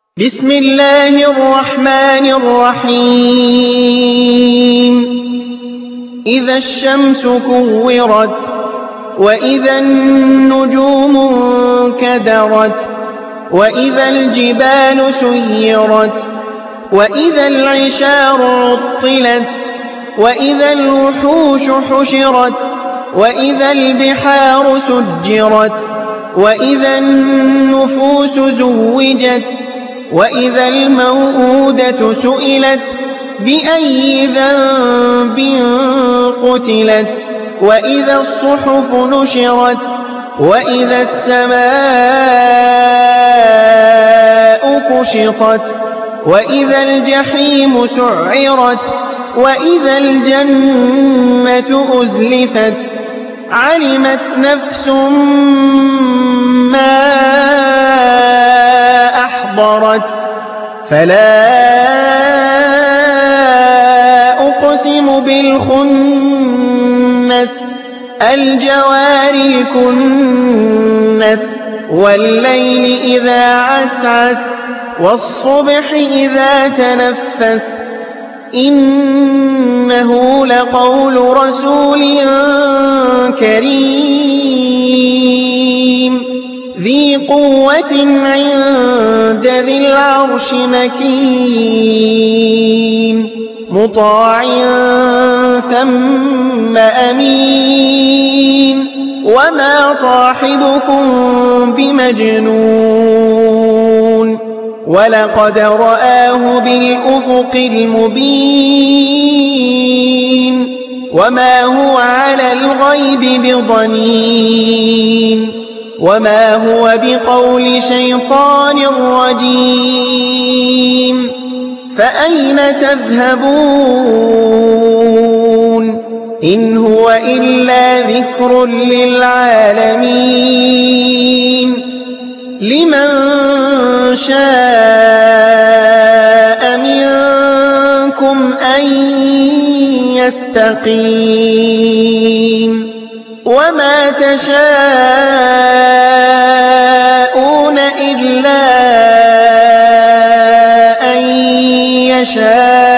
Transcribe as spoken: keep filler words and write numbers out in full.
بسم الله الرحمن الرحيم إذا الشمس كورت وإذا النجوم انكدرت وإذا الجبال سيرت وإذا العشار عطلت وإذا الوحوش حشرت وإذا البحار سجرت وإذا النفوس زوجت وإذا الموءودة سئلت بأي ذنب قتلت وإذا الصحف نشرت وإذا السماء كشطت وإذا الجحيم سعرت وإذا الجنة أزلفت علمت نفس ما أحضرت فلا أقسم بالخنس الجوار الكنس والليل إذا عسعس والصبح إذا تنفس إنه لقول رسول كريم ذي قوة عند ذي العرش مكين مطاع ثم أمين وما صاحبكم بمجنون ولقد رآه بالأفق المبين وما هو على الغيب بضنين وما هو بقول شيطان رجيم فأين تذهبون إن هو إلا ذكر للعالمين لمن شاء منكم أن يستقيم وما تشاءون إلا أن يشاء